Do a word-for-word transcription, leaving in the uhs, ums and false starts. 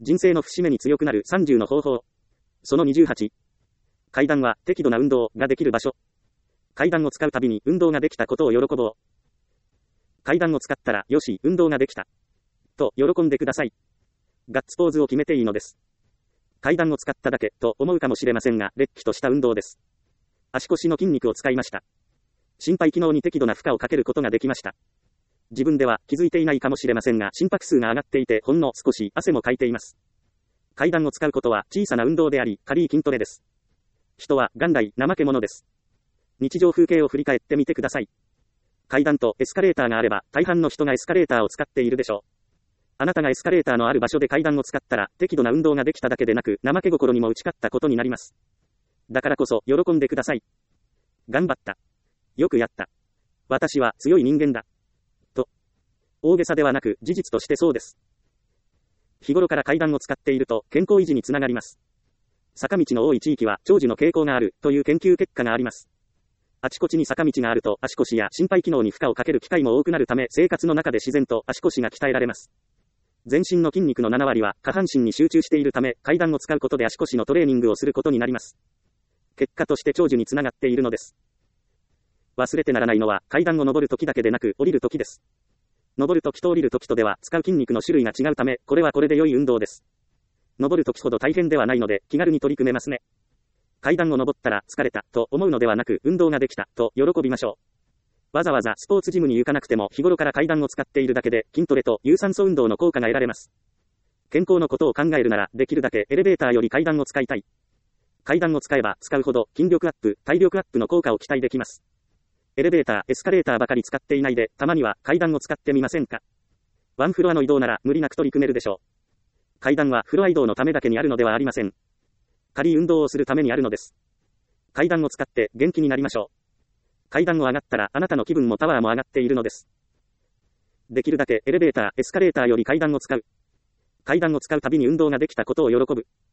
人生の節目に強くなるさんじゅうの方法。そのにじゅうはち。階段は適度な運動ができる場所。階段を使うたびに運動ができたことを喜ぼう。階段を使ったら、よし、運動ができた。と、喜んでください。ガッツポーズを決めていいのです。階段を使っただけ、と思うかもしれませんが、れっきとした運動です。足腰の筋肉を使いました。心肺機能に適度な負荷をかけることができました。自分では気づいていないかもしれませんが、心拍数が上がっていて、ほんの少し汗もかいています。階段を使うことは小さな運動であり、軽い筋トレです。人は元来怠け者です。日常風景を振り返ってみてください。階段とエスカレーターがあれば、大半の人がエスカレーターを使っているでしょう。あなたがエスカレーターのある場所で階段を使ったら、適度な運動ができただけでなく、怠け心にも打ち勝ったことになります。だからこそ、喜んでください。頑張った。よくやった。私は強い人間だ。と。大げさではなく、事実としてそうです。日頃から階段を使っていると、健康維持につながります。坂道の多い地域は、長寿の傾向がある、という研究結果があります。あちこちに坂道があると、足腰や心肺機能に負荷をかける機会も多くなるため、生活の中で自然と足腰が鍛えられます。全身の筋肉のななわりは、下半身に集中しているため、階段を使うことで足腰のトレーニングをすることになります。結果として長寿につながっているのです。忘れてならないのは、階段を登るときだけでなく、降りるときです。登るときと降りるときとでは、使う筋肉の種類が違うため、これはこれで良い運動です。登るときほど大変ではないので、気軽に取り組めますね。階段を登ったら疲れたと思うのではなく、運動ができたと喜びましょう。わざわざスポーツジムに行かなくても日頃から階段を使っているだけで筋トレと有酸素運動の効果が得られます。健康のことを考えるならできるだけエレベーターより階段を使いたい。階段を使えば使うほど筋力アップ、体力アップの効果を期待できます。エレベーター、エスカレーターばかり使っていないで、たまには階段を使ってみませんか。ワンフロアの移動なら無理なく取り組めるでしょう。階段はフロア移動のためだけにあるのではありません。軽い運動をするためにあるのです。階段を使って元気になりましょう。階段を上がったらあなたの気分もパワーも上がっているのです。できるだけエレベーター、エスカレーターより階段を使う。階段を使うたびに運動ができたことを喜ぶ。